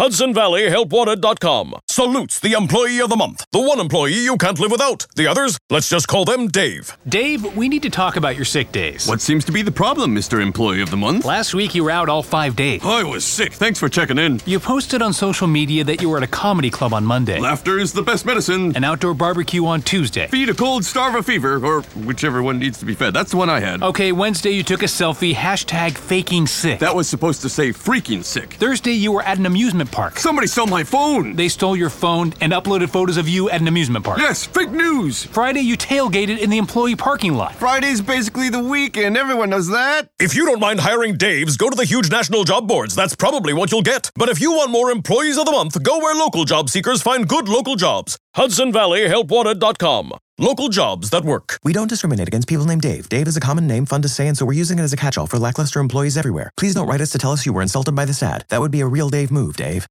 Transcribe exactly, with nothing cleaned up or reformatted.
Hudson Valley Help Wanted dot com salutes the Employee of the Month. The one employee you can't live without. The others, let's just call them Dave. Dave, we need to talk about your sick days. What seems to be the problem, Mister Employee of the Month? Last week you were out all five days. I was sick. Thanks for checking in. You posted on social media that you were at a comedy club on Monday. Laughter is the best medicine. An outdoor barbecue on Tuesday. Feed a cold, starve a fever, or whichever one needs to be fed. That's the one I had. Okay, Wednesday you took a selfie, hashtag faking sick. That was supposed to say freaking sick. Thursday you were at an amusement park. Somebody stole my phone. They stole your phone and uploaded photos of you at an amusement park. Yes, fake news. Friday you tailgated in the employee parking lot. Friday's basically the weekend. Everyone knows that. If you don't mind hiring Daves, go to the huge national job boards. That's probably what you'll get. But if you want more Employees of the Month, go where local job seekers find good local jobs. Hudson Valley Help Wanted dot com. Local jobs that work. We don't discriminate against people named Dave. Dave is a common name, fun to say, and so we're using it as a catch-all for lackluster employees everywhere. Please don't write us to tell us you were insulted by this ad. That would be a real Dave move, Dave.